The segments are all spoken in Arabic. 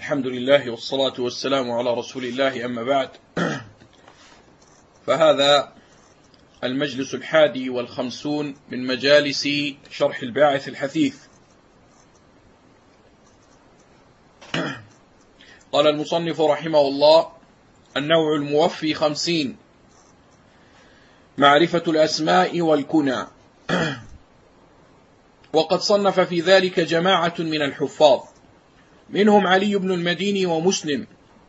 الحمد لله والصلاة والسلام على رسول الله، أما بعد. فهذا المجلس 51 من مجالس شرح الباعث الحثيث. قال المصنف رحمه الله: النوع الموفي 50: معرفة الأسماء والكنى. وقد صنف في ذلك جماعة من الحفاظ، منهم علي بن المديني ومسلم،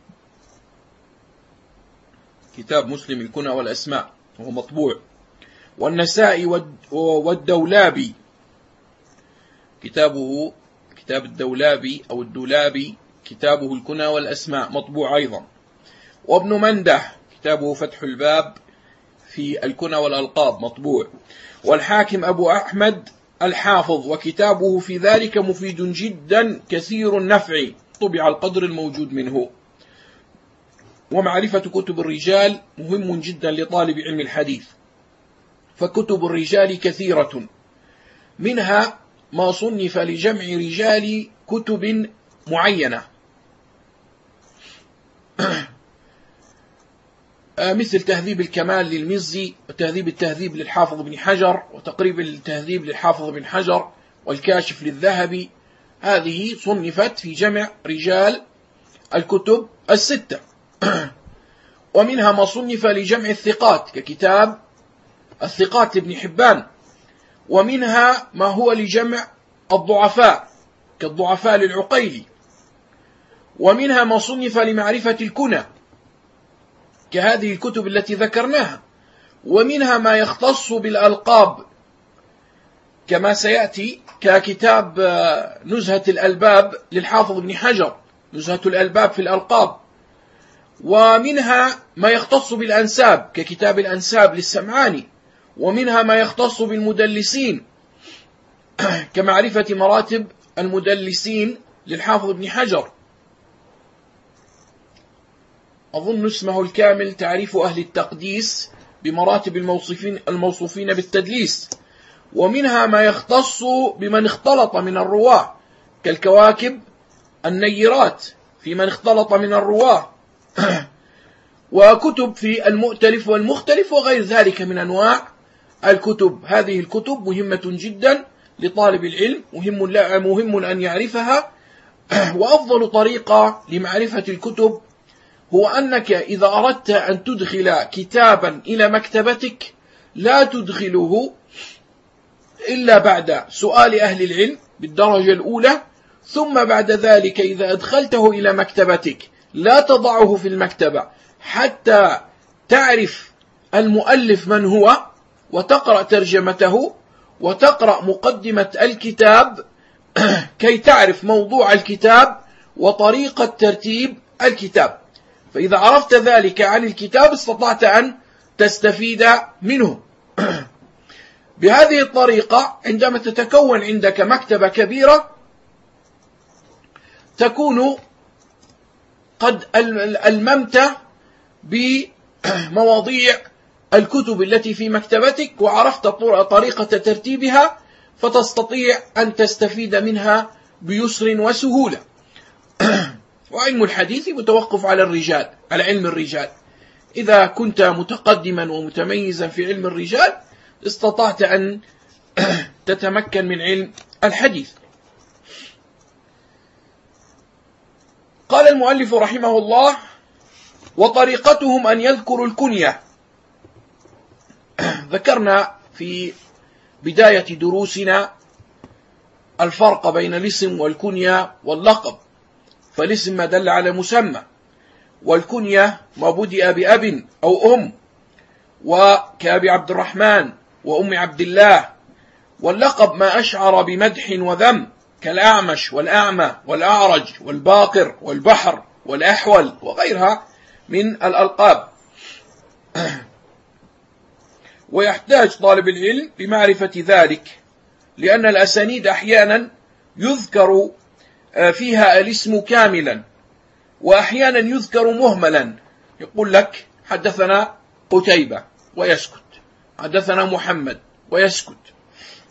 كتاب مسلم الكنى والأسماء وهو مطبوع، والنسائي والدولابي، كتاب الدولابي أو الدولابي كتابه الكنى والأسماء مطبوع أيضا، وابن منده كتابه فتح الباب في الكنى والألقاب مطبوع، والحاكم أبو أحمد الحافظ وكتابه في ذلك مفيد جدا كثير النفع، طبع القدر الموجود منه. ومعرفة كتب الرجال مهم جدا لطالب علم الحديث، فكتب الرجال كثيرة، منها ما صنف لجمع رجال كتب معينة، مثل تهذيب الكمال للمزي، وتهذيب التهذيب للحافظ بن حجر، وتقريب التهذيب للحافظ بن حجر، والكاشف للذهبي. هذه صنفت في جمع رجال الكتب الستة. ومنها ما صنف لجمع الثقات ككتاب الثقات لابن حبان، ومنها ما هو لجمع الضعفاء كالضعفاء للعقيلي، ومنها ما صنف لمعرفة الكنى كهذه الكتب التي ذكرناها، ومنها ما يختص بالألقاب كما سيأتي ككتاب نزهة الألباب للحافظ بن حجر، نزهة الألباب في الألقاب، ومنها ما يختص بالأنساب ككتاب الأنساب للسمعاني، ومنها ما يختص بالمدلسين كمعرفة مراتب المدلسين للحافظ بن حجر، أظن اسمه الكامل تعريف أهل التقديس بمراتب الموصوفين بالتدليس. ومنها ما يختص بمن اختلط من الرواة كالكواكب النيرات في من اختلط من الرواة، وكتب في المؤتلف والمختلف وغير ذلك من أنواع الكتب. هذه الكتب مهمة جدا لطالب العلم، مهم أن يعرفها. وأفضل طريقة لمعرفة الكتب هو أنك إذا أردت أن تدخل كتابا إلى مكتبتك لا تدخله إلا بعد سؤال أهل العلم بالدرجة الأولى، ثم بعد ذلك إذا أدخلته إلى مكتبتك لا تضعه في المكتبة حتى تعرف المؤلف من هو، وتقرأ ترجمته، وتقرأ مقدمة الكتاب كي تعرف موضوع الكتاب وطريقة ترتيب الكتاب. فإذا عرفت ذلك عن الكتاب استطعت أن تستفيد منه. بهذه الطريقة عندما تتكون عندك مكتبة كبيرة تكون قد ألممت بمواضيع الكتب التي في مكتبتك، وعرفت طريقة ترتيبها، فتستطيع أن تستفيد منها بيسر وسهولة. وعلم الحديث متوقف على الرجال، على علم الرجال. إذا كنت متقدما ومتميزا في علم الرجال استطعت أن تتمكن من علم الحديث. قال المؤلف رحمه الله: وطريقتهم أن يذكروا الكنية. ذكرنا في بداية دروسنا الفرق بين الاسم والكنية واللقب، فالاسم ما دل على مسمى، والكنية ما بدأ بأب أو أم، وكأبي عبد الرحمن وأم عبد الله، واللقب ما أشعر بمدح وذم كالأعمش والأعمى والأعرج والباقر والبحر والأحول وغيرها من الألقاب. ويحتاج طالب العلم بمعرفة ذلك، لأن الأسانيد أحيانا يذكر فيها الاسم كاملا، وأحيانا يذكر مهملا، يقول لك حدثنا قتيبة ويسكت، حدثنا محمد ويسكت.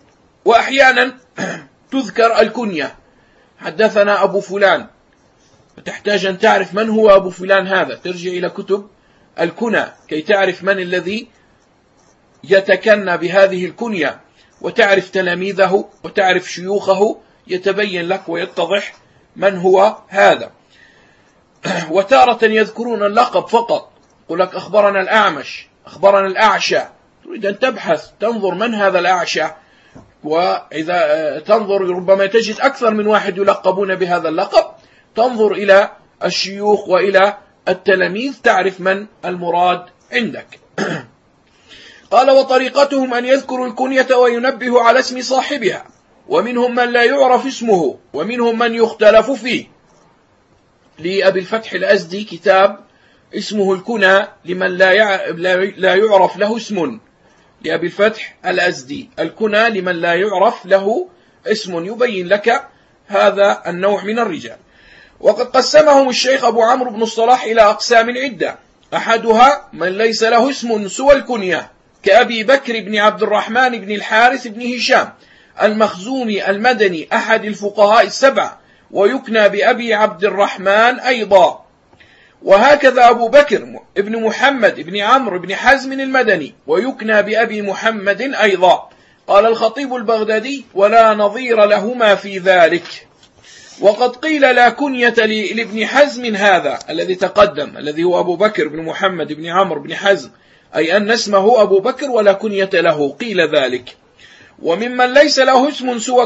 وأحيانا تذكر الكنية، حدثنا أبو فلان تحتاج أن تعرف من هو أبو فلان هذا، ترجع إلى كتب الكنى كي تعرف من الذي يتكنى بهذه الكنية، وتعرف تلاميذه وتعرف شيوخه، يتبين لك ويتضح من هو هذا. وتارة يذكرون اللقب فقط، يقول لك أخبرنا الأعمش، أخبرنا الأعشى، تريد أن تبحث تنظر من هذا الأعشى، وإذا تنظر ربما تجد أكثر من واحد يلقبون بهذا اللقب، تنظر إلى الشيوخ وإلى التلاميذ تعرف من المراد عندك. قال: وطريقتهم أن يذكروا الكنية وينبه على اسم صاحبها، ومنهم من لا يعرف اسمه ومنهم من يختلف فيه. لأبي الفتح الأزدي كتاب اسمه الكنى لمن لا يعرف له اسم، لأبي الفتح الأزدي الكنى لمن لا يعرف له اسم، يبين لك هذا النوع من الرجال. وقد قسمهم الشيخ أبو عمرو بن الصلاح إلى أقسام عدة، أحدها من ليس له اسم سوى الكنية، كأبي بكر بن عبد الرحمن بن الحارث بن هشام المخزومي المدني أحد الفقهاء السبعة، ويكنى بأبي عبد الرحمن أيضا. وهكذا أبو بكر ابن محمد ابن عمرو بن حزم المدني، ويكنى بأبي محمد أيضا. قال الخطيب البغدادي: ولا نظير لهما في ذلك. وقد قيل لا كنية لابن حزم هذا الذي تقدم، الذي هو أبو بكر بن محمد بن عمرو بن حزم، أي أن اسمه أبو بكر ولا كنية له، قيل ذلك. وممن ليس له اسم سوى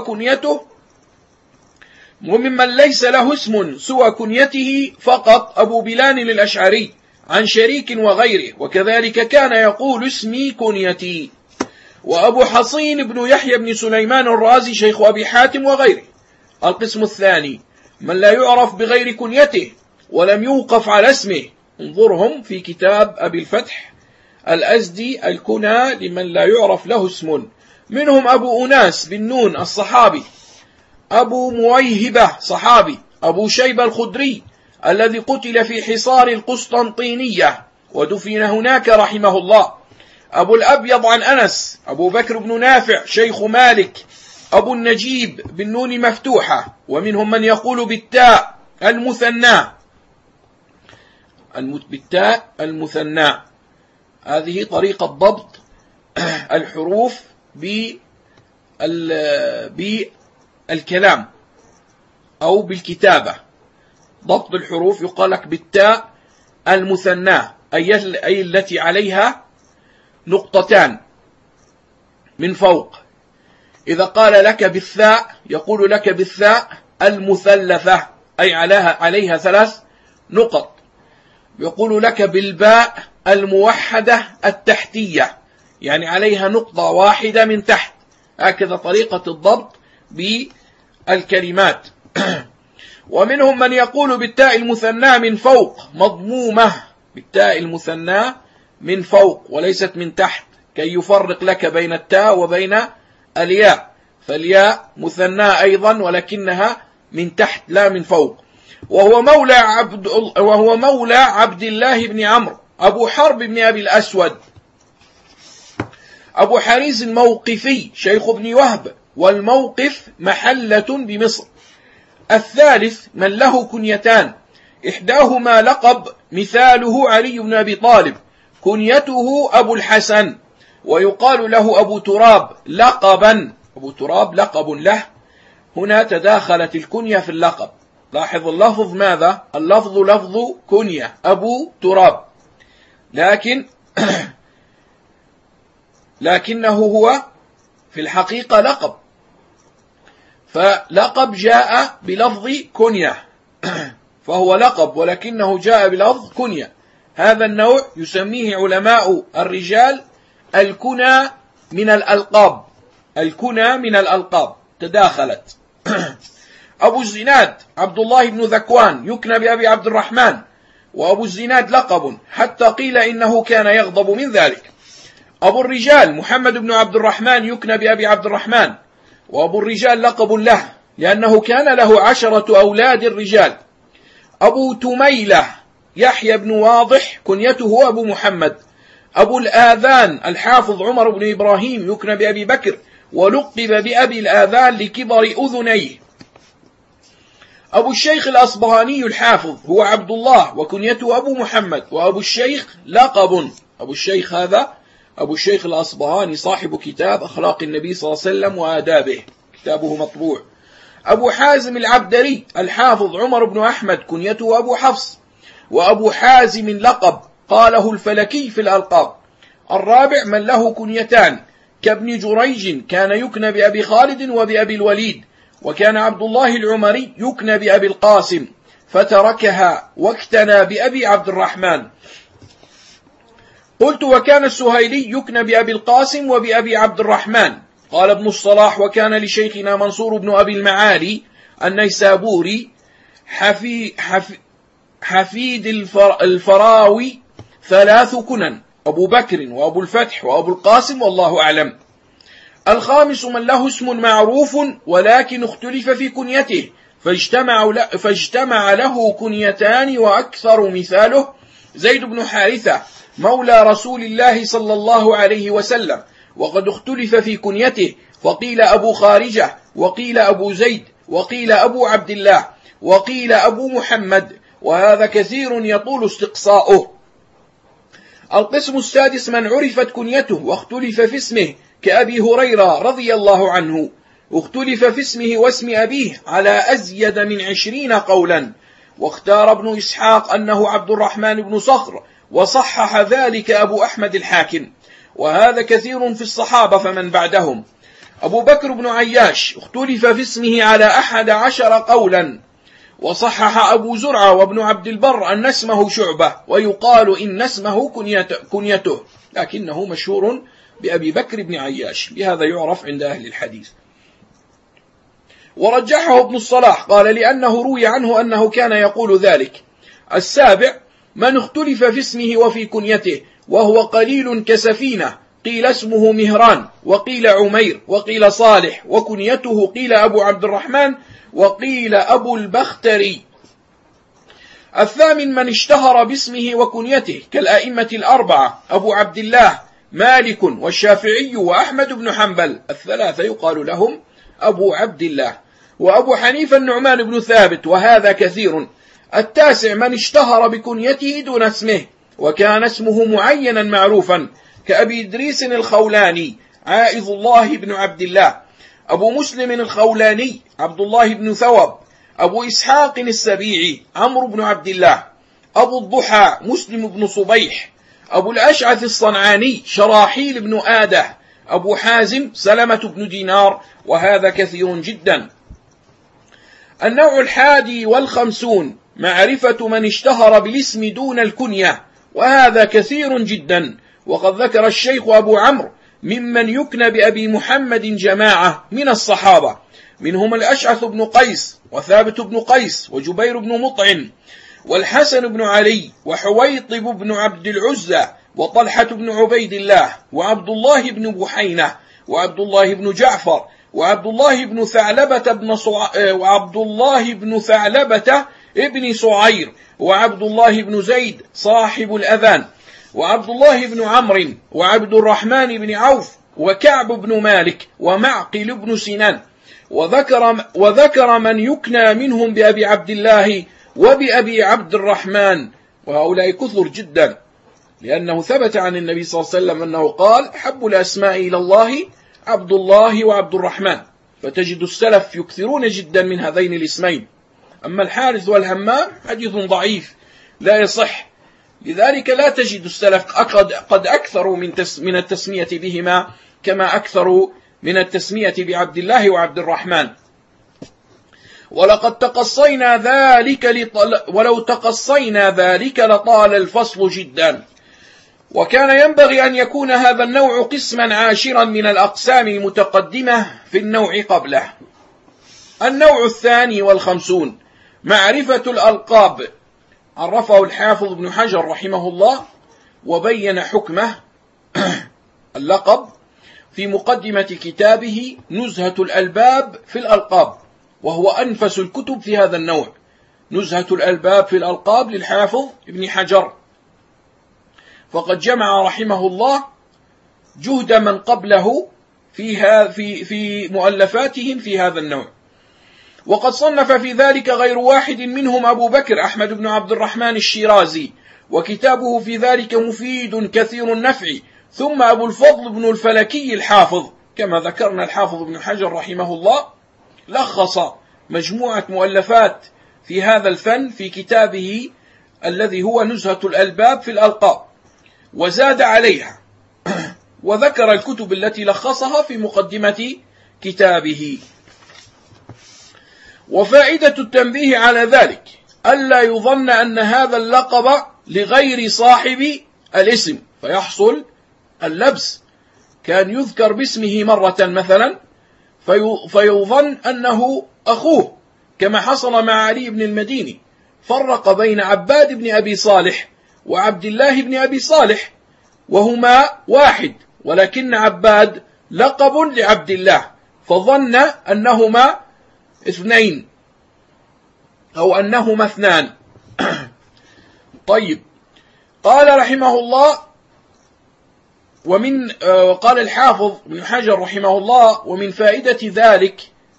كنيته فقط أبو بلال الأشعري عن شريك وغيره، وكذلك كان يقول اسمي كنيتي. وأبو حصين بن يحيى بن سليمان الرازي شيخ أبي حاتم وغيره. القسم الثاني من لا يعرف بغير كنيته ولم يوقف على اسمه، انظرهم في كتاب أبي الفتح الأزدي الكنى لمن لا يعرف له اسم. منهم أبو أناس بن نون الصحابي، أبو مويهبة صحابي، أبو شيبة الخدري الذي قتل في حصار القسطنطينية ودفن هناك رحمه الله، أبو الأبيض عن أنس، أبو بكر بن نافع شيخ مالك، أبو النجيب بالنون مفتوحة. ومنهم من يقول بالتاء المثنى، هذه طريقة ضبط الحروف بالكلام أو بالكتابة. ضبط الحروف يقال لك بالتاء المثنى، أي التي عليها نقطتان من فوق. إذا قال لك بالثاء يقول لك بالثاء المثلثة، أي عليها 3 نقط. يقول لك بالباء الموحدة التحتية، يعني عليها نقطة واحدة من تحت. هكذا طريقة الضبط بالكلمات. ومنهم من يقول بالتاء المثنى من فوق مضمومة، بالتاء المثنى من فوق وليست من تحت، كي يفرق لك بين التاء وبين الياء، فالياء مثنى أيضا ولكنها من تحت لا من فوق. وهو مولى عبد الله بن عمرو، أبو حرب بن أبي الأسود، أبو حريز الموقفي شيخ ابن وهب، والموقف محلة بمصر. الثالث من له كنيتان، إحداهما لقب مثاله علي بن أبي طالب، كنيته أبو الحسن، ويقال له أبو تراب لقبا، أبو تراب لقب له. هنا تداخلت الكنية في اللقب. لاحظ اللفظ ماذا؟ اللفظ لفظ كنية أبو تراب، لكنه هو في الحقيقة لقب، فلقب جاء بلفظ كنية فهو لقب ولكنه جاء بلفظ كنية. هذا النوع يسميه علماء الرجال الكنى من الألقاب، الكنى من الألقاب تداخلت. أبو الزناد عبد الله بن ذكوان يكنى بأبي عبد الرحمن، وأبو الزناد لقب حتى قيل إنه كان يغضب من ذلك. أبو الرجال محمد بن عبد الرحمن يكنى بأبي عبد الرحمن، وأبو الرجال لقب له لأنه كان له 10 أولاد الرجال. أبو تميلة يحيى بن واضح كنيته أبو محمد. أبو الآذان الحافظ عمر بن إبراهيم يكنى بأبي بكر، ولقب بأبي الآذان لكبر أذنيه. أبو الشيخ الأصبهاني الحافظ هو عبد الله وكنيته أبو محمد، وأبو الشيخ لقب. أبو الشيخ هذا أبو الشيخ الأصبهاني صاحب كتاب أخلاق النبي صلى الله عليه وسلم وآدابه، كتابه مطبوع. أبو حازم العبدري الحافظ عمر بن أحمد كنيته أبو حفص، وأبو حازم لقب قاله الفلكي في الألقاب. الرابع من له كنيتان كابن جريج كان يكنى بأبي خالد وبأبي الوليد، وكان عبد الله العمري يكنى بأبي القاسم فتركها واكتنى بأبي عبد الرحمن. قلت وكان السهيلي يكنى بأبي القاسم وبأبي عبد الرحمن. قال ابن الصلاح وكان لشيخنا منصور بن أبي المعالي النيسابوري حفيد الفراوي 3 كنن، أبو بكر وأبو الفتح وأبو القاسم، والله أعلم. الخامس من له اسم معروف ولكن اختلف في كنيته فاجتمع له كنيتان وأكثر، مثاله زيد بن حارثة مولى رسول الله صلى الله عليه وسلم، وقد اختلف في كنيته، فقيل أبو خارجة، وقيل أبو زيد، وقيل أبو عبد الله، وقيل أبو محمد، وهذا كثير يطول استقصاؤه. القسم السادس من عرفت كنيته واختلف في اسمه كأبي هريرة رضي الله عنه، اختلف في اسمه واسم أبيه على أزيد من 20 قولا، واختار ابن إسحاق أنه عبد الرحمن بن صخر، وصحح ذلك أبو أحمد الحاكم، وهذا كثير في الصحابة فمن بعدهم. أبو بكر بن عياش اختلف في اسمه على 11 قولا، وصحح أبو زرعة وابن عبد البر أن اسمه شعبة، ويقال إن اسمه كنيته، لكنه مشهور بأبي بكر بن عياش، بهذا يعرف عند أهل الحديث. ورجحه ابن الصلاح قال لأنه روي عنه أنه كان يقول ذلك. السابع من اختلف في اسمه وفي كنيته وهو قليل كسفينة، قيل اسمه مهران، وقيل عمير، وقيل صالح، وكنيته قيل أبو عبد الرحمن، وقيل أبو البختري. الثامن من اشتهر باسمه وكنيته كالأئمة الأربعة أبو عبد الله مالك والشافعي وأحمد بن حنبل، 3 يقال لهم أبو عبد الله، وأبو حنيفة النعمان بن ثابت، وهذا كثير. التاسع من اشتهر بكنيته دون اسمه وكان اسمه معينا معروفا كأبي إدريس الخولاني عائذ الله بن عبد الله، أبو مسلم الخولاني عبد الله بن ثوب، أبو إسحاق السبيعي عمرو بن عبد الله، أبو الضحى مسلم بن صبيح، أبو الأشعث الصنعاني شراحيل بن آده، أبو حازم سلمة بن دينار، وهذا كثير جدا. النوع 51 معرفة من اشتهر بالاسم دون الكنية، وهذا كثير جدا، وقد ذكر الشيخ أبو عمرو ممن يكنى بأبي محمد جماعة من الصحابة، منهم الأشعث بن قيس وثابت بن قيس وجبير بن مطعم والحسن بن علي وحويطب بن عبد العزى وطلحة بن عبيد الله وعبد الله بن بحينة وعبد الله بن جعفر وعبد الله بن ثعلبة ابن صعير وعبد الله بن زيد صاحب الأذان وعبد الله بن عمرو وعبد الرحمن بن عوف وكعب بن مالك ومعقل بن سنان، وذكر من يكنى منهم بأبي عبد الله وبأبي عبد الرحمن، وهؤلاء كثر جدا، لأنه ثبت عن النبي صلى الله عليه وسلم أنه قال حب الأسماء إلى الله عبد الله وعبد الرحمن، فتجد السلف يكثرون جدا من هذين الاسمين. أما الحارث والهمام حديث ضعيف لا يصح، لذلك لا تجد السلف قد أكثروا من التسمية بهما كما أكثروا من التسمية بعبد الله وعبد الرحمن. ولو تقصينا ذلك لطال الفصل جدا. وكان ينبغي أن يكون هذا النوع قسما عاشرا من الأقسام المتقدمة في النوع قبله. النوع 52 معرفة الألقاب، عرفه الحافظ ابن حجر رحمه الله وبين حكمه اللقب في مقدمة كتابه نزهة الألباب في الألقاب، وهو أنفس الكتب في هذا النوع، نزهة الألباب في الألقاب للحافظ ابن حجر، فقد جمع رحمه الله جهد من قبله في مؤلفاتهم في هذا النوع. وقد صنف في ذلك غير واحد منهم أبو بكر أحمد بن عبد الرحمن الشيرازي، وكتابه في ذلك مفيد كثير النفع. ثم أبو الفضل بن الفلكي الحافظ، كما ذكرنا الحافظ ابن حجر رحمه الله لخص مجموعة مؤلفات في هذا الفن في كتابه الذي هو نزهة الألباب في الألقاب، وزاد عليها وذكر الكتب التي لخصها في مقدمة كتابه. وفائدة التنبيه على ذلك ألا يظن أن هذا اللقب لغير صاحب الاسم فيحصل اللبس، كان يذكر باسمه مرة مثلا فيظن أنه أخوه، كما حصل مع علي بن المديني، فرق بين عباد بن أبي صالح وعبد الله بن أبي صالح، وهما واحد، ولكن عباد لقب لعبد الله، فظن أنهما اثنين أو أنهما اثنان. طيب، قال رحمه الله قال الحافظ ابن حجر رحمه الله: ومن فائدة ذلك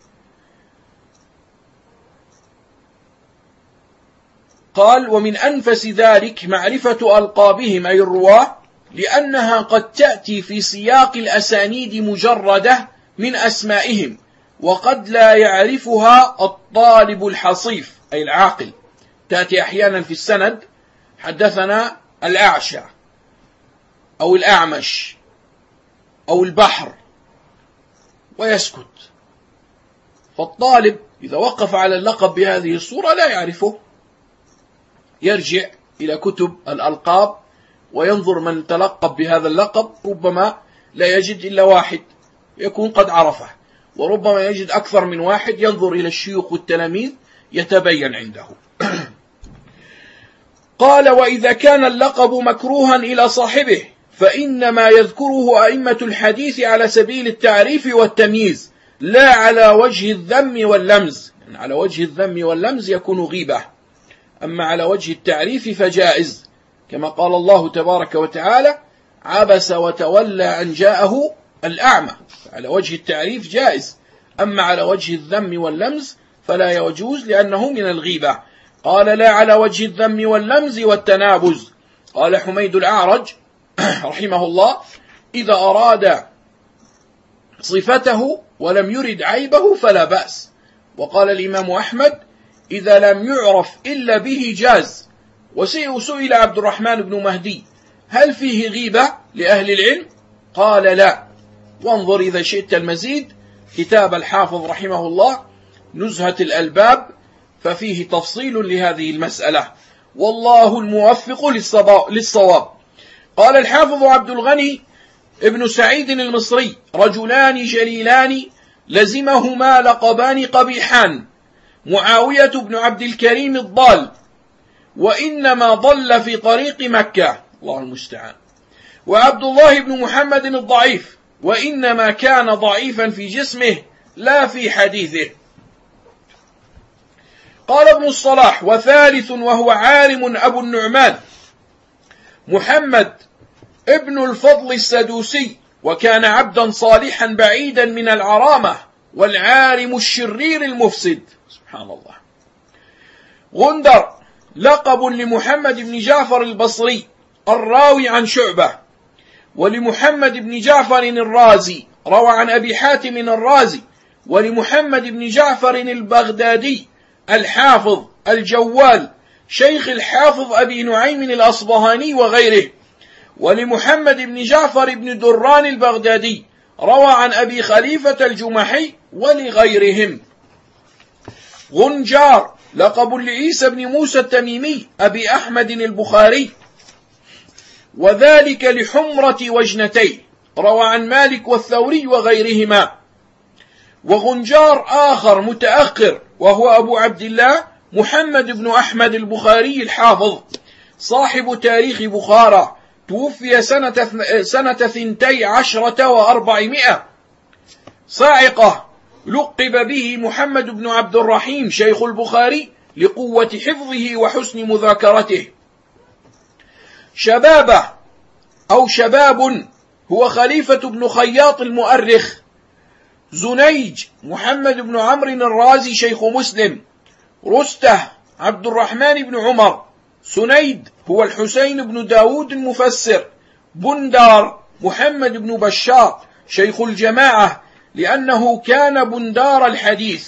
قال: ومن أنفس ذلك معرفة ألقابهم أي الرواة، لأنها قد تأتي في سياق الأسانيد مجردة من أسمائهم، وقد لا يعرفها الطالب الحصيف أي العاقل. تأتي أحيانا في السند حدثنا الأعشى أو الأعمش أو البحر ويسكت، فالطالب إذا وقف على اللقب بهذه الصورة لا يعرفه، يرجع إلى كتب الألقاب وينظر من تلقب بهذا اللقب، ربما لا يجد إلا واحد يكون قد عرفه، وربما يجد أكثر من واحد، ينظر إلى الشيوخ والتلاميذ يتبين عنده. قال: وإذا كان اللقب مكروها إلى صاحبه فإنما يذكره أئمة الحديث على سبيل التعريف والتمييز، لا على وجه الذم واللمز. يعني على وجه الذم واللمز يكون غيبة، أما على وجه التعريف فجائز، كما قال الله تبارك وتعالى: عبس وتولى أن جاءه الأعمى. على وجه التعريف جائز، أما على وجه الذم واللمز فلا يجوز لأنه من الغيبة. قال: لا على وجه الذم واللمز والتنابز. قال حميد الأعرج رحمه الله: إذا أراد صفته ولم يرد عيبه فلا بأس. وقال الإمام أحمد: إذا لم يعرف إلا به جاز. وسئل عبد الرحمن بن مهدي: هل فيه غيبة لأهل العلم؟ قال: لا. وانظر إذا شئت المزيد كتاب الحافظ رحمه الله نزهة الألباب، ففيه تفصيل لهذه المسألة، والله الموفق للصواب. قال الحافظ عبد الغني ابن سعيد المصري: رجلان جليلان لزمهما لقبان قبيحان، معاوية بن عبد الكريم الضال، وإنما ضل في طريق مكة، الله المستعان، وعبد الله بن محمد الضعيف، وإنما كان ضعيفا في جسمه لا في حديثه. قال ابن الصلاح: وثالث وهو عارم أبو النعمان محمد ابن الفضل السدوسي، وكان عبدا صالحا بعيدا من العرامة، والعارم الشرير المفسد. سبحان الله. غندر لقب لمحمد بن جعفر البصري الراوي عن شعبة، ولمحمد بن جعفر الرازي روى عن أبي حاتم الرازي، ولمحمد بن جعفر البغدادي الحافظ الجوال شيخ الحافظ أبي نعيم الأصبهاني وغيره، ولمحمد بن جعفر بن دران البغدادي روى عن أبي خليفة الجمحي ولغيرهم. غنجار لقب لعيسى بن موسى التميمي أبي أحمد البخاري، وذلك لحمرة وجنتيه، روى عن مالك والثوري وغيرهما. وغنجار آخر متأخر وهو أبو عبد الله محمد بن أحمد البخاري الحافظ صاحب تاريخ بخارى، توفي سنة 12 و400. صاعقة لقب به محمد بن عبد الرحيم شيخ البخاري لقوة حفظه وحسن مذاكرته. شبابة أو شباب هو خليفة بن خياط المؤرخ، زنيج محمد بن عمرو الرازي شيخ مسلم. رسته عبد الرحمن بن عمر. سنيد هو الحسين بن داود المفسر. بندار محمد بن بشار شيخ الجماعة لأنه كان بندار الحديث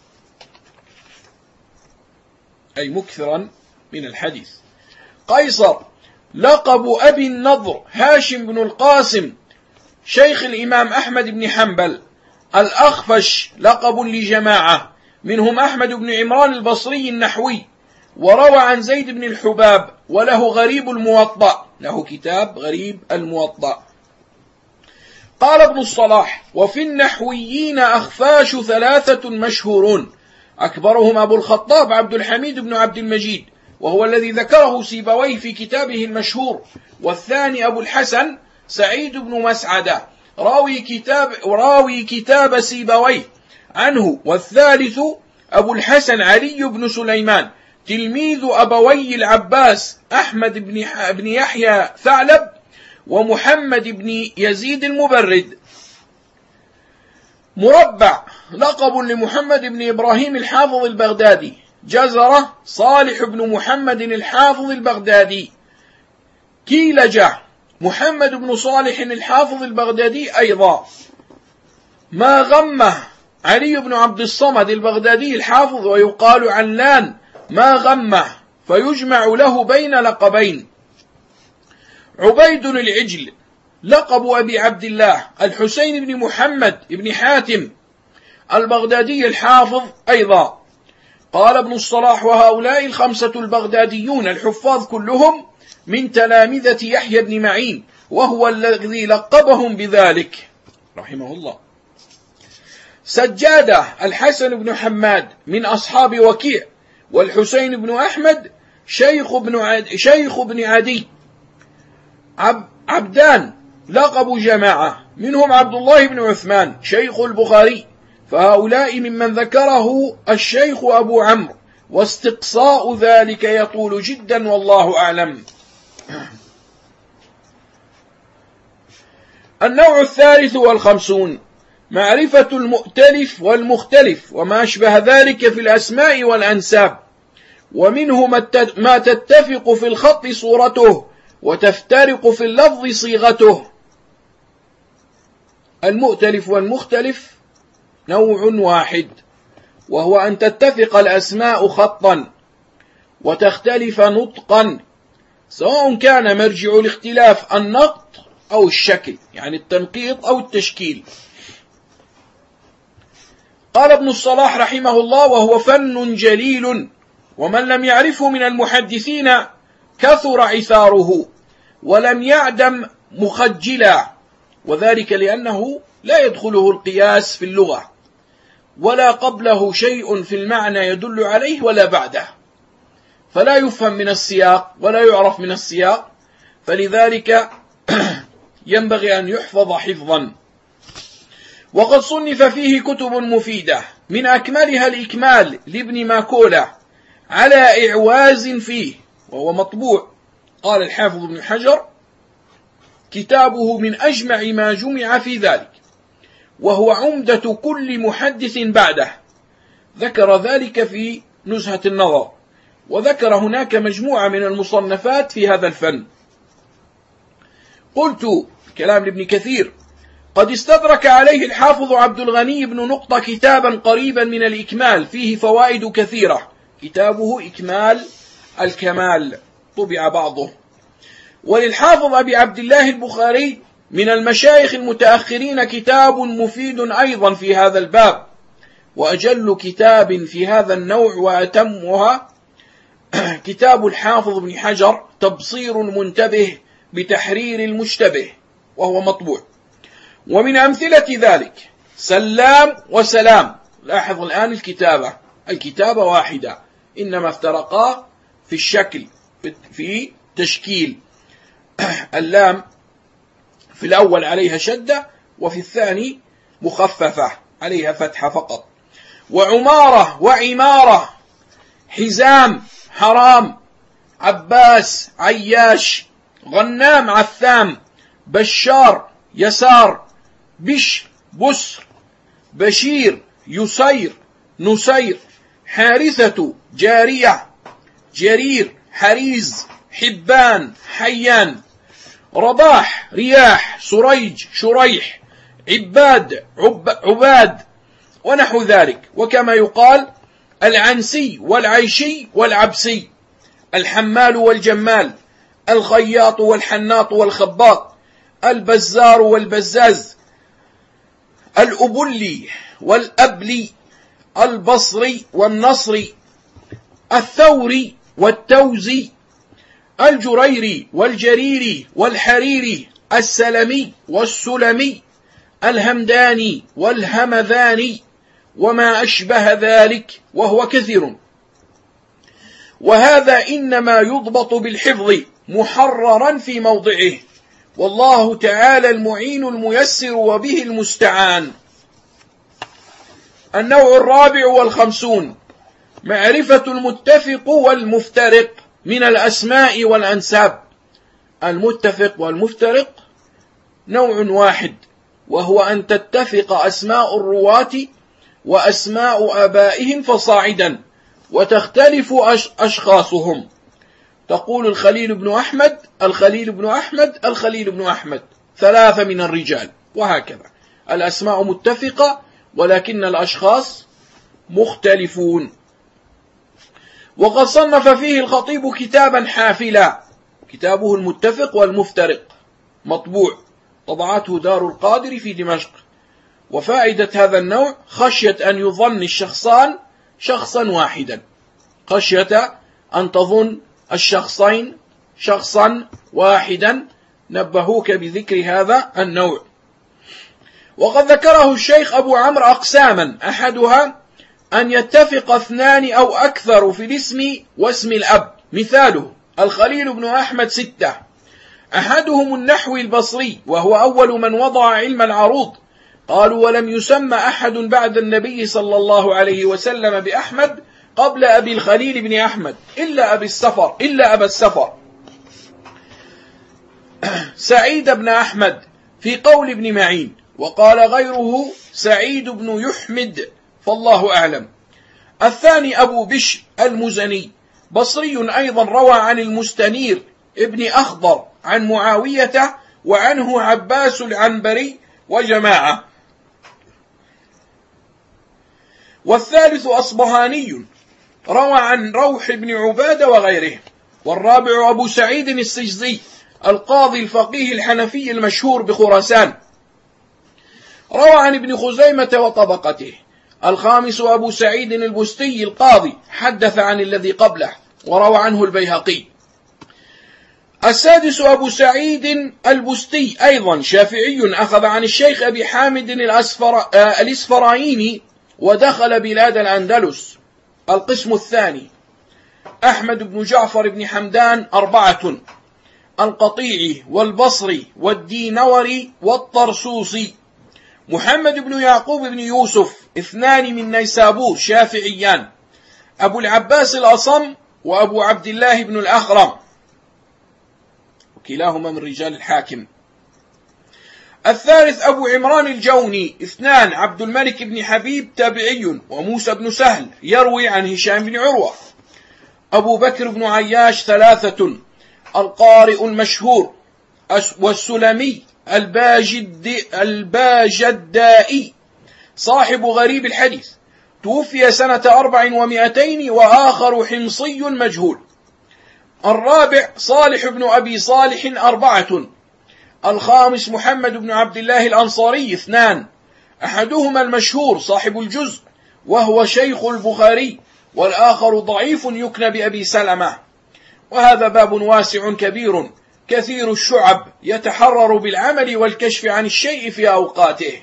أي مكثرا من الحديث. قيصر لقب أبي النضر هاشم بن القاسم شيخ الإمام أحمد بن حنبل. الأخفش لقب لجماعة منهم أحمد بن عمران البصري النحوي، وروى عن زيد بن الحباب، وله غريب الموطأ، له كتاب غريب الموطأ. قال ابن الصلاح: وفي النحويين أخفاش ثلاثة مشهورون، أكبرهم أبو الخطاب عبد الحميد بن عبد المجيد، وهو الذي ذكره سيبويه في كتابه المشهور، والثاني أبو الحسن سعيد بن مسعدة راوي كتاب سيبويه عنه، والثالث أبو الحسن علي بن سليمان تلميذ أبوي العباس أحمد بن يحيى ثعلب ومحمد بن يزيد المبرد. مربع لقب لمحمد بن إبراهيم الحافظ البغدادي. جزرة صالح بن محمد الحافظ البغدادي. كيلجة محمد بن صالح الحافظ البغدادي أيضا. ما غمه علي بن عبد الصمد البغدادي الحافظ، ويقال علان ما غمه، فيجمع له بين لقبين. عبيد العجل لقب أبي عبد الله الحسين بن محمد بن حاتم البغدادي الحافظ أيضا. قال ابن الصلاح: وهؤلاء الخمسة البغداديون الحفاظ كلهم من تلامذة يحيى بن معين، وهو الذي لقبهم بذلك رحمه الله. سجادة الحسن بن حماد من أصحاب وكيع، والحسين بن أحمد شيخ بن عدي. عبدان لقب جماعة منهم عبد الله بن عثمان شيخ البخاري، فهؤلاء ممن ذكره الشيخ أبو عمرو، واستقصاء ذلك يطول جدا والله أعلم. النوع 53 معرفة المؤتلف والمختلف وما أشبه ذلك في الأسماء والأنساب، ومنه ما تتفق في الخط صورته وتفترق في اللفظ صيغته. المؤتلف والمختلف نوع واحد، وهو أن تتفق الأسماء خطا وتختلف نطقا، سواء كان مرجع الاختلاف النقط أو الشكل، يعني التنقيط أو التشكيل. قال ابن الصلاح رحمه الله: وهو فن جليل، ومن لم يعرفه من المحدثين كثر عثاره ولم يعدم مخجلا، وذلك لأنه لا يدخله القياس في اللغة، ولا قبله شيء في المعنى يدل عليه ولا بعده، فلا يفهم من السياق ولا يعرف من السياق، فلذلك ينبغي أن يحفظ حفظا. وقد صنف فيه كتب مفيدة، من أكملها الإكمال لابن ماكولة على إعواز فيه، وهو مطبوع. قال الحافظ ابن حجر: كتابه من أجمع ما جمع في ذلك، وهو عمدة كل محدث بعده. ذكر ذلك في نزهة النظر، وذكر هناك مجموعة من المصنفات في هذا الفن. قلت كلام لابن كثير: قد استدرك عليه الحافظ عبد الغني بن نقطة كتابا قريبا من الإكمال فيه فوائد كثيرة، كتابه إكمال الكمال، طبع بعضه. وللحافظ أبي عبد الله البخاري من المشايخ المتأخرين كتاب مفيد أيضا في هذا الباب، وأجل كتاب في هذا النوع وأتمها كتاب الحافظ ابن حجر تبصير المنتبه بتحرير المشتبه، وهو مطبوع. ومن أمثلة ذلك سلام وسلام. لاحظ الآن الكتابة واحدة، إنما افترقا في الشكل، في تشكيل. اللام في الأول عليها شدة، وفي الثاني مخففة عليها فتحة فقط. وعمارة وعمارة، حزام حرام، عباس عياش، غنام عثام، بشار يسار، بشر بسر، بشير يسير نسير، حارثة جارية جرير حريز حبان حيان، رباح رياح سريج شريح عباد عباد ونحو ذلك. وكما يقال العنسي والعيشي والعبسي، الحمال والجمال، الخياط والحناط والخباط، البزار والبزاز، الأبلي والأبلي، البصري والنصري، الثوري والتوزي، الجريري والجريري والحريري، السلمي والسلمي، الهمداني والهمذاني، وما أشبه ذلك، وهو كثير. وهذا إنما يضبط بالحفظ محررا في موضعه، والله تعالى المعين الميسر وبه المستعان. النوع 54 معرفة المتفق والمفترق من الأسماء والأنساب. المتفق والمفترق نوع واحد، وهو أن تتفق أسماء الرواة وأسماء آبائهم فصاعدا، وتختلف أشخاصهم. تقول الخليل بن أحمد الخليل بن أحمد الخليل بن أحمد، 3 من الرجال، وهكذا. الأسماء متفقة ولكن الأشخاص مختلفون. وقد صنف فيه الخطيب كتابا حافلا، كتابه المتفق والمفترق، مطبوع، طبعته دار القادر في دمشق. وفائدة هذا النوع خشية أن يظن الشخصان شخصا واحدا، خشية أن تظن الشخصين شخصا واحدا، نبهوك بذكر هذا النوع. وقد ذكره الشيخ أبو عمرو أقساما، أحدها أن يتفق 2 أو أكثر في الاسم واسم الأب. مثاله الخليل بن أحمد 6، أحدهم النحوي البصري وهو أول من وضع علم العروض، قالوا ولم يسمى أحد بعد النبي صلى الله عليه وسلم بأحمد قبل أبي الخليل بن أحمد إلا أبا السفر سعيد بن أحمد في قول ابن معين، وقال غيره سعيد بن يحمد، فالله أعلم. الثاني أبو بشر المزني، بصري أيضا، روى عن المستنير ابن أخضر عن معاوية، وعنه عباس العنبري وجماعة. والثالث أصبهاني، روى عن روح بن عبادة وغيره. والرابع أبو سعيد السجزي، القاضي الفقيه الحنفي المشهور بخراسان، روى عن ابن خزيمة وطبقته. الخامس أبو سعيد البستي، القاضي، حدث عن الذي قبله وروى عنه البيهقي. السادس أبو سعيد البستي، أيضا شافعي، أخذ عن الشيخ أبي حامد الإسفرايني ودخل بلاد الأندلس. القسم الثاني أحمد بن جعفر بن حمدان، 4، القطيعي والبصري والدينوري والطرسوسي. محمد بن يعقوب بن يوسف، 2 من نيسابور، شافعيان، أبو العباس الأصم وأبو عبد الله بن الأخرم، وكلاهما من رجال الحاكم. الثالث أبو عمران الجوني، 2، عبد الملك بن حبيب، تابعي، وموسى بن سهل يروي عن هشام بن عروة. أبو بكر بن عياش، 3، القارئ المشهور، والسلمي الباجدائي، صاحب غريب الحديث، توفي سنة 400، وآخر حمصي مجهول. الرابع صالح بن أبي صالح، 4. الخامس محمد بن عبد الله الأنصاري، 2، أحدهما المشهور صاحب الجزء وهو شيخ البخاري، والآخر ضعيف يكنى بأبي سلمة. وهذا باب واسع كبير كثير الشعب، يتحرر بالعمل والكشف عن الشيء في أوقاته.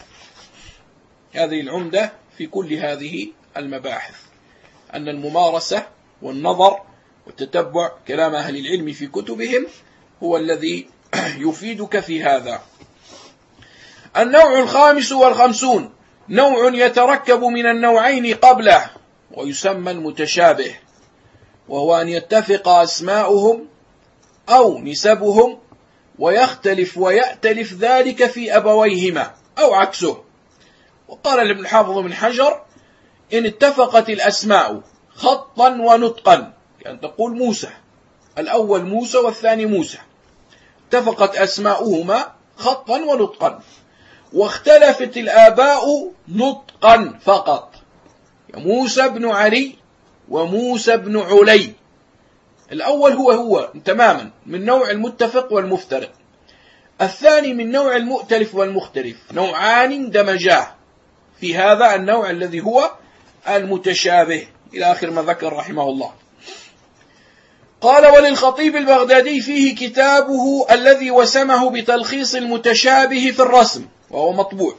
هذه العمدة في كل هذه المباحث، أن الممارسة والنظر والتتبع كلام أهل العلم في كتبهم هو الذي يفيدك في هذا. النوع 55 نوع يتركب من النوعين قبله ويسمى المتشابه، وهو أن يتفق أسماؤهم أو نسبهم ويختلف ويأتلف ذلك في أبويهما أو عكسه. وقال ابن الحافظ بن حجر: إن اتفقت الأسماء خطا ونطقا، يعني تقول موسى، الأول موسى والثاني موسى، اتفقت أسماؤهما خطا ونطقا، واختلفت الآباء نطقا فقط، موسى بن علي وموسى بن علي، الأول هو تماما من نوع المتفق والمفترق، الثاني من نوع المؤتلف والمختلف، نوعان اندمجاه في هذا النوع الذي هو المتشابه، إلى آخر ما ذكر رحمه الله. قال: وللخطيب البغدادي فيه كتابه الذي وسمه بتلخيص المتشابه في الرسم، وهو مطبوع.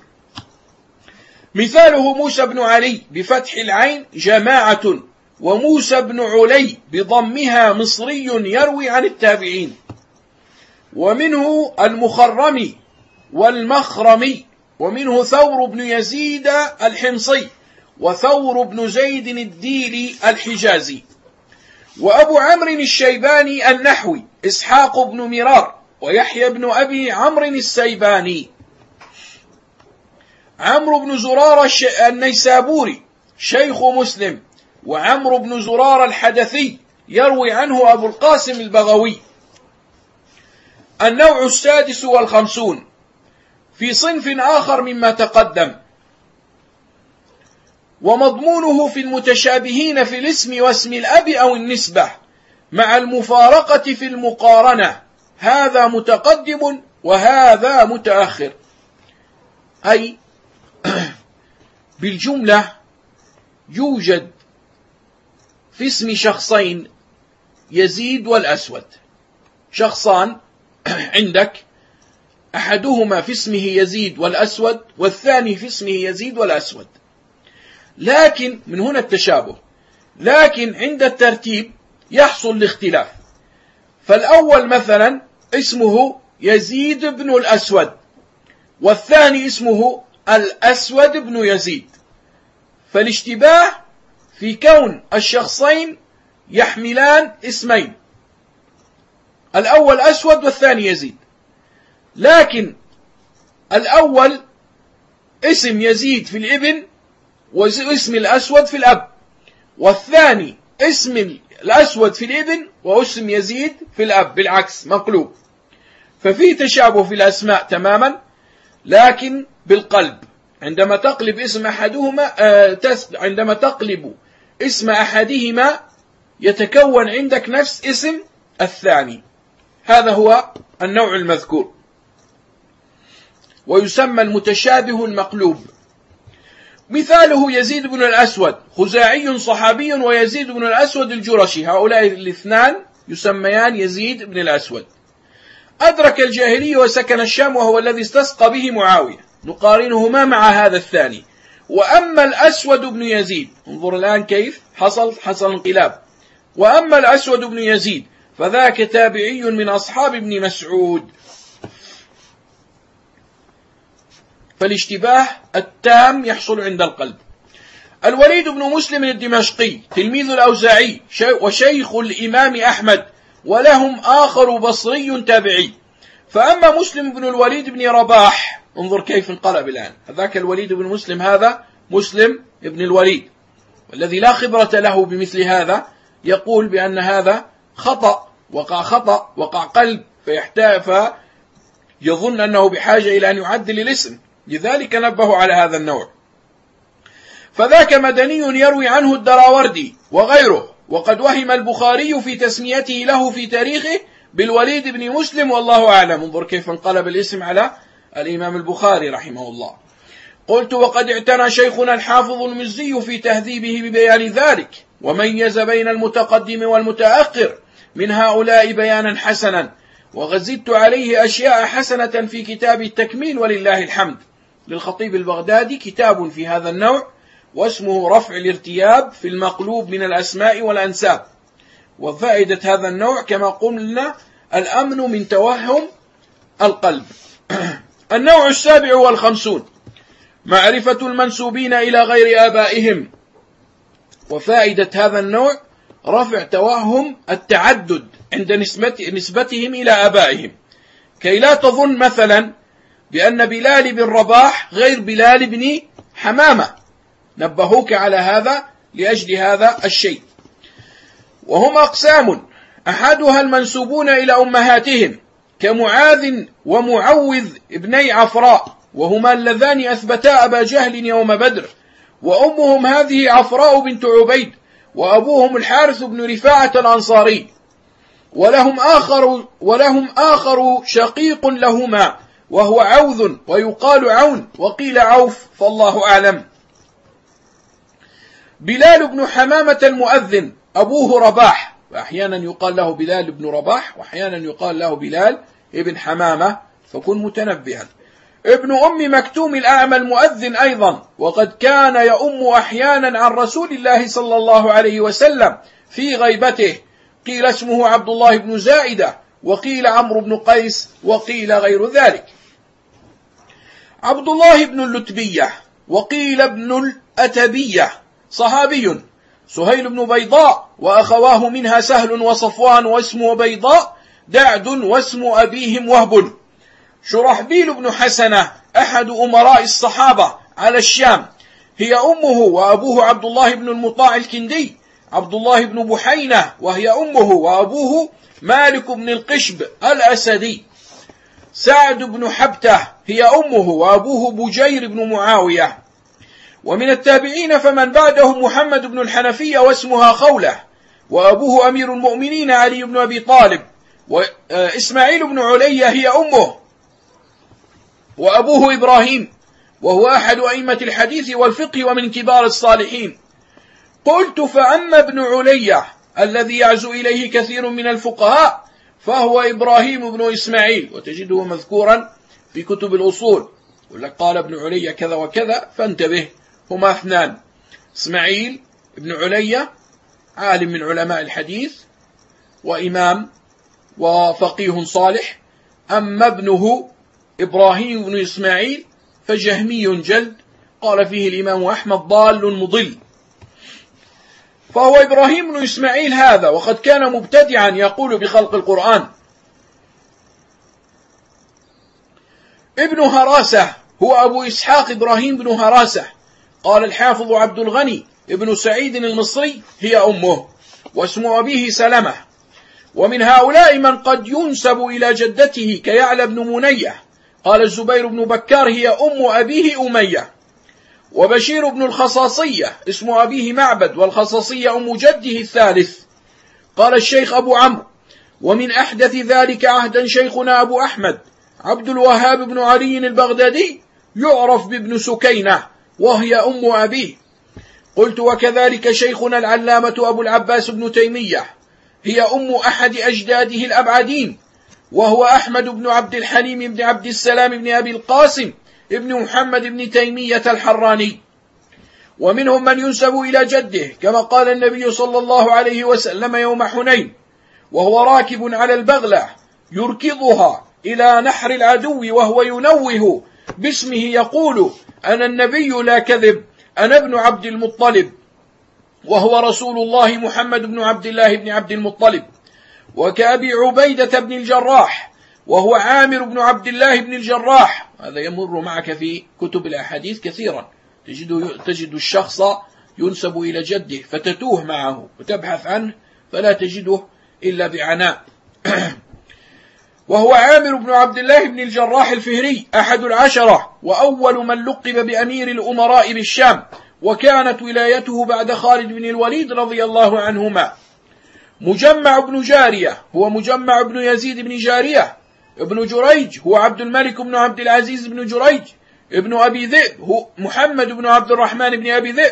مثاله موسى بن علي بفتح العين جماعة، وموسى بن علي بضمها مصري يروي عن التابعين. ومنه المخرمي والمخرمي، ومنه ثور بن يزيد الحمصي، وثور بن زيد الديلي الحجازي. وأبو عمرو الشيباني النحوي إسحاق بن مرار، ويحيى بن أبي عمرو السيباني. عمرو بن زرار النيسابوري شيخ مسلم، وعمرو بن زرار الحدثي يروي عنه أبو القاسم البغوي. النوع 56 في صنف آخر مما تقدم، ومضمونه في المتشابهين في الاسم واسم الأب أو النسبة مع المفارقة في المقارنة، هذا متقدم وهذا متأخر. أي بالجملة يوجد في اسم شخصين يزيد والأسود، شخصان عندك، أحدهما في اسمه يزيد والأسود، والثاني في اسمه يزيد والأسود، لكن من هنا التشابه، لكن عند الترتيب يحصل الاختلاف. فالأول مثلا اسمه يزيد بن الأسود، والثاني اسمه الأسود بن يزيد، فالاشتباه في كون الشخصين يحملان اسمين، الأول أسود والثاني يزيد، لكن الأول اسم يزيد في الابن واسم الأسود في الأب، والثاني اسم الأسود في الابن واسم يزيد في الأب، بالعكس مقلوب. ففي تشابه في الأسماء تماما، لكن بالقلب، عندما تقلب اسم أحدهما عندما تقلب اسم أحدهما يتكون عندك نفس اسم الثاني. هذا هو النوع المذكور، ويسمى المتشابه المقلوب. مثاله يزيد بن الأسود خزاعي صحابي، ويزيد بن الأسود الجرشي، هؤلاء الاثنان يسميان يزيد بن الأسود. أدرك الجاهلية وسكن الشام، وهو الذي استسقى به معاوية، نقارنهما مع هذا الثاني. وأما الأسود بن يزيد، انظر الآن كيف حصل انقلاب. وأما الأسود بن يزيد فذاك تابعي من أصحاب ابن مسعود. فالاشتباه التام يحصل عند القلب. الوليد بن مسلم الدمشقي تلميذ الأوزاعي وشيخ الإمام أحمد، ولهم آخر بصري تابعي. فأما مسلم بن الوليد بن رباح، انظر كيف انقلب الآن، هذاك الوليد بن مسلم، هذا مسلم بن الوليد، والذي لا خبرة له بمثل هذا يقول بأن هذا خطأ، وقع قلب، فيظن أنه بحاجة إلى أن يعدل الاسم، لذلك نبه على هذا النوع. فذاك مدني يروي عنه الدراوردي وغيره، وقد وهم البخاري في تسميته له في تاريخه بالوليد بن مسلم، والله أعلم. انظر كيف انقلب الاسم على الإمام البخاري رحمه الله. قلت: وقد اعتنى شيخنا الحافظ المزي في تهذيبه ببيان ذلك، وميز بين المتقدم والمتأخر من هؤلاء بيانا حسنا، وغزدت عليه أشياء حسنة في كتاب التكميل، ولله الحمد. للخطيب البغدادي كتاب في هذا النوع، واسمه رفع الارتياب في المقلوب من الأسماء والأنساب. وفائدة هذا النوع كما قلنا الأمن من توهم القلب. النوع 57 معرفة المنسوبين إلى غير آبائهم. وفائدة هذا النوع رفع توهم التعدد عند نسبتهم إلى آبائهم، كي لا تظن مثلا بأن بلال بن رباح غير بلال بن حمامة، نبهوك على هذا لأجل هذا الشيء. وهم أقسام، أحدها المنسوبون إلى أمهاتهم كمعاذ ومعوذ ابني عفراء، وهما اللذان أثبتا أبا جهل يوم بدر، وأمهم هذه عفراء بنت عبيد، وأبوهم الحارث بن رفاعة الأنصاري. ولهم آخر شقيق لهما وهو عوذ، ويقال عون، وقيل عوف، فالله أعلم. بلال بن حمامة المؤذن أبوه رباح، وأحيانا يقال له بلال بن رباح، وأحيانا يقال له بلال ابن حمامة، فكن متنبها. ابن أم مكتوم الأعمى المؤذن أيضا، وقد كان يؤم أحيانا عن رسول الله صلى الله عليه وسلم في غيبته، قيل اسمه عبد الله بن زائدة، وقيل عمرو بن قيس، وقيل غير ذلك. عبد الله بن اللتبية، وقيل ابن الأتبية، صحابي. سهيل بن بيضاء، وأخواه منها سهل وصفوان، واسم بيضاء دعد، واسم أبيهم وهب. شرحبيل بن حسنة، أحد أمراء الصحابة على الشام، هي أمه، وأبوه عبد الله بن المطاع الكندي. عبد الله بن بحينة، وهي أمه، وأبوه مالك بن القشب الأسدي. سعد بن حبتة، هي أمه، وأبوه بجير بن معاوية. ومن التابعين فمن بعدهم محمد بن الحنفية، واسمها خولة، وأبوه أمير المؤمنين علي بن أبي طالب. وإسماعيل بن علية، هي أمه، وأبوه إبراهيم، وهو أحد أئمة الحديث والفقه ومن كبار الصالحين. قلت: فأما ابن علية الذي يعزو إليه كثير من الفقهاء فهو إبراهيم بن إسماعيل، وتجده مذكورا في كتب الأصول، ولك قال ابن علية كذا وكذا، فانتبه، هما اثنان: إسماعيل ابن علية عالم من علماء الحديث وإمام وفقيه صالح، أما ابنه إبراهيم بن إسماعيل فجهمي جلد، قال فيه الإمام أحمد ضال مضل. فهو إبراهيم بن إسماعيل هذا، وقد كان مبتدعا يقول بخلق القرآن. ابن هراسة هو أبو إسحاق إبراهيم بن هراسة. قال الحافظ عبد الغني ابن سعيد المصري: هي أمه، واسم أبيه سلمة. ومن هؤلاء من قد ينسب إلى جدته كيعلى بن منية. قال الزبير بن بكار: هي أم أبيه أمية. وبشير بن الخصاصية اسم أبيه معبد، والخصاصية أم جده الثالث. قال الشيخ أبو عمرو: ومن أحدث ذلك عهدا شيخنا أبو أحمد عبد الوهاب بن علي البغدادي، يعرف بابن سكينة، وهي أم أبيه. قلت: وكذلك شيخنا العلامة أبو العباس بن تيمية، هي أم أحد أجداده الأبعدين، وهو أحمد بن عبد الحليم بن عبد السلام بن أبي القاسم ابن محمد بن تيمية الحراني. ومنهم من ينسب إلى جده، كما قال النبي صلى الله عليه وسلم يوم حنين وهو راكب على البغلة يركضها إلى نحر العدو، وهو ينوه باسمه يقول: أنا النبي لا كذب، أنا ابن عبد المطلب، وهو رسول الله محمد بن عبد الله بن عبد المطلب. وكأبي عبيدة بن الجراح، وهو عامر بن عبد الله بن الجراح. هذا يمر معك في كتب الأحاديث كثيرا، تجد الشخص ينسب إلى جده فتتوه معه وتبحث عنه فلا تجده إلا بعناء. وهو عامر بن عبد الله بن الجراح الفهري، أحد العشرة، وأول من لقب بأمير الأمراء بالشام، وكانت ولايته بعد خالد بن الوليد رضي الله عنهما. مجمع بن جارية هو مجمع بن يزيد بن جارية. ابن جريج هو عبد الملك بن عبد العزيز بن جريج. ابن أبي ذئب هو محمد بن عبد الرحمن بن أبي ذئب.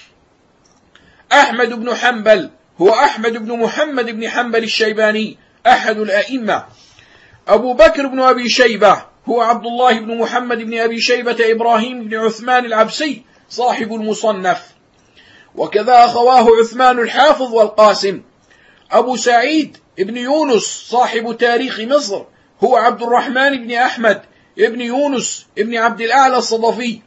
أحمد بن حنبل هو أحمد بن محمد بن حنبل الشيباني، أحد الأئمة. أبو بكر بن أبي شيبة هو عبد الله بن محمد بن أبي شيبة إبراهيم بن عثمان العبسي، صاحب المصنف. وكذا أخواه عثمان الحافظ والقاسم. أبو سعيد ابن يونس صاحب تاريخ مصر هو عبد الرحمن بن أحمد ابن يونس ابن عبد الأعلى الصدفي.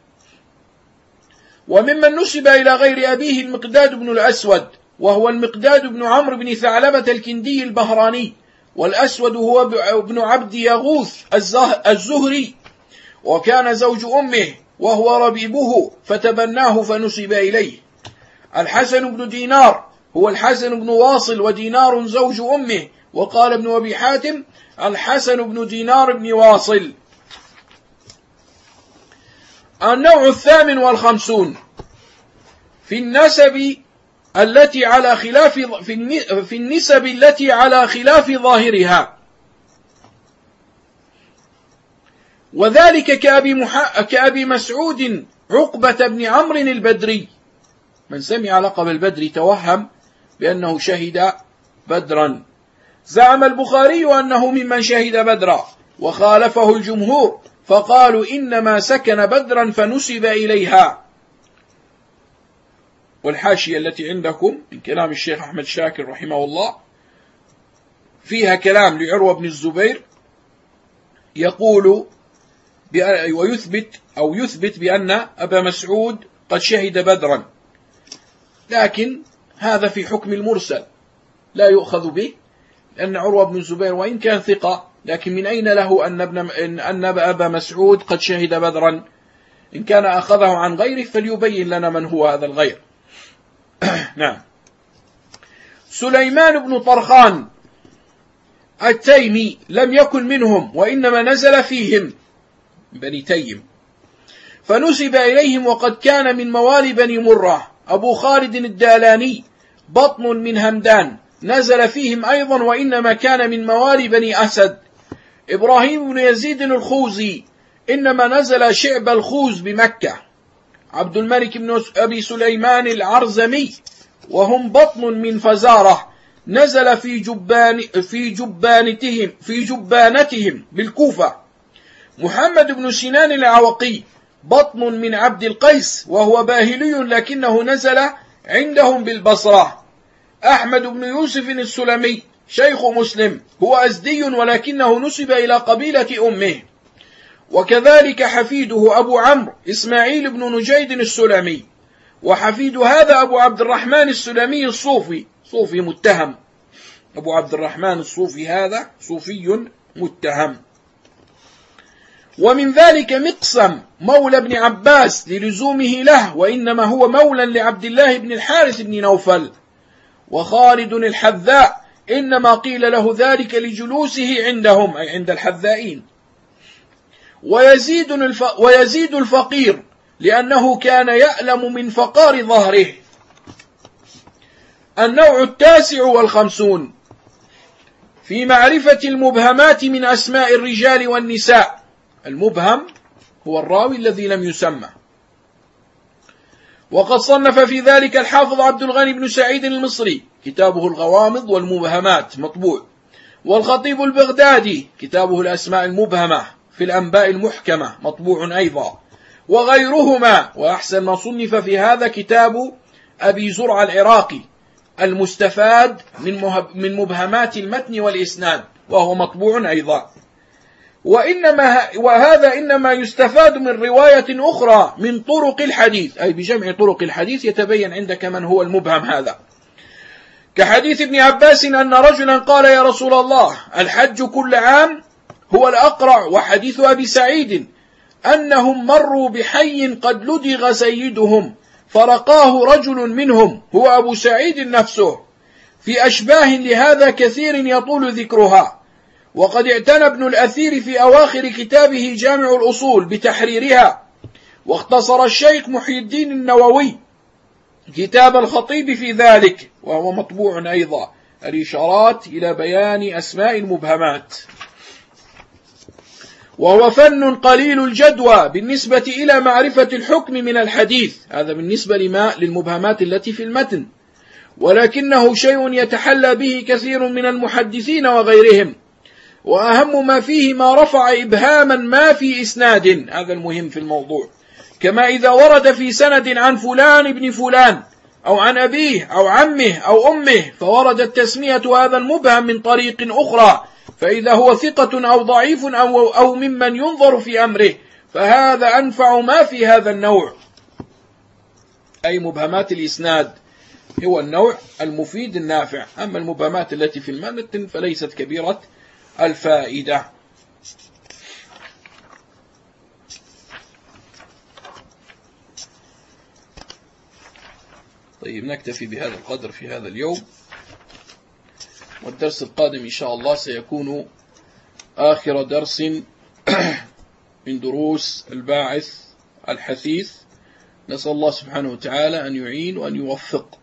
وممن نسب إلى غير أبيه المقداد بن الأسود، وهو المقداد بن عمرو بن ثعلبة الكندي البهراني. والأسود هو ابن عبد يغوث الزهري، وكان زوج أمه وهو ربيبه فتبناه فنسب إليه. الحسن بن دينار هو الحسن بن واصل، ودينار زوج أمه، وقال ابن أبي حاتم الحسن بن دينار بن واصل. النوع 58 في النسب التي على خلاف في النسب التي على خلاف ظاهرها، وذلك كأبي مسعود عقبة بن عمرو البدري. من سمع لقب البدر توهم بأنه شهد بدرا. زعم البخاري أنه ممن شهد بدرا، وخالفه الجمهور فقالوا إنما سكن بدرا فنسب إليها. والحاشية التي عندكم من كلام الشيخ أحمد شاكر رحمه الله فيها كلام لعروة بن الزبير يقول ويثبت بأن أبا مسعود قد شهد بدرا، لكن هذا في حكم المرسل لا يؤخذ به، لأن عروة بن الزبير وإن كان ثقة، لكن من أين له أن أبا مسعود قد شهد بدرا؟ إن كان أخذه عن غيره فليبين لنا من هو هذا الغير. نعم. سليمان بن طرخان التيمي لم يكن منهم، وإنما نزل فيهم بني تيم، فنسب إليهم، وقد كان من موالي بني مرة. أبو خالد الدالاني بطن من همدان نزل فيهم أيضا، وإنما كان من موالي بني أسد. إبراهيم بن يزيد الخوزي إنما نزل شعب الخوز بمكة. عبد الملك بن أبي سليمان العرزمي وهم بطن من فزارة نزل في جبانتهم بالكوفة. محمد بن سنان العوقي بطن من عبد القيس وهو باهلي لكنه نزل عندهم بالبصرة. أحمد بن يوسف السلمي شيخ مسلم هو أزدي ولكنه نسب إلى قبيلة أمه. وكذلك حفيده أبو عمرو إسماعيل بن نجيد السلمي، وحفيد هذا أبو عبد الرحمن السلمي الصوفي، صوفي متهم. أبو عبد الرحمن الصوفي هذا صوفي متهم. ومن ذلك مقسم مولى ابن عباس للزومه له، وإنما هو مولى لعبد الله بن الحارث بن نوفل. وخالد الحذاء إنما قيل له ذلك لجلوسه عندهم، أي عند الحذائين. ويزيد الفقير لأنه كان يألم من فقار ظهره. النوع 59 في معرفة المبهمات من أسماء الرجال والنساء. المبهم هو الراوي الذي لم يسمى، وقد صنف في ذلك الحافظ عبد الغني بن سعيد المصري كتابه الغوامض والمبهمات مطبوع، والخطيب البغدادي كتابه الأسماء المبهمة في الأنباء المحكمة مطبوع أيضا، وغيرهما. وأحسن ما صنف في هذا كتاب أبي زرع العراقي المستفاد من مبهمات المتن والإسناد، وهو مطبوع أيضا. وهذا إنما يستفاد من رواية أخرى من طرق الحديث، أي بجمع طرق الحديث يتبين عندك من هو المبهم هذا. كحديث ابن عباس أن رجلا قال يا رسول الله الحج كل عام هو الأقرع. وحديث أبي سعيد أنهم مروا بحي قد لدغ سيدهم فرقاه رجل منهم هو أبو سعيد نفسه، في أشباه لهذا كثير يطول ذكرها. وقد اعتنى ابن الأثير في أواخر كتابه جامع الأصول بتحريرها، واختصر الشيخ محي الدين النووي كتاب الخطيب في ذلك، وهو مطبوع أيضا، الإشارات إلى بيان أسماء المبهمات. وهو فن قليل الجدوى بالنسبة إلى معرفة الحكم من الحديث، هذا بالنسبة للمبهمات التي في المتن، ولكنه شيء يتحلى به كثير من المحدثين وغيرهم. وأهم ما فيه ما رفع إبهاما ما في إسناد، هذا المهم في الموضوع، كما إذا ورد في سند عن فلان ابن فلان أو عن أبيه أو عمه أو أمه، فوردت تسمية هذا المبهم من طريق أخرى، فإذا هو ثقة أو ضعيف أو ممن ينظر في أمره، فهذا أنفع ما في هذا النوع، أي مبهمات الإسناد هو النوع المفيد النافع. أما المبهمات التي في المتن فليست كبيرة الفائدة. طيب نكتفي بهذا القدر في هذا اليوم، والدرس القادم إن شاء الله سيكون آخر درس من دروس الباعث الحثيث. نسأل الله سبحانه وتعالى أن يعين وأن يوفق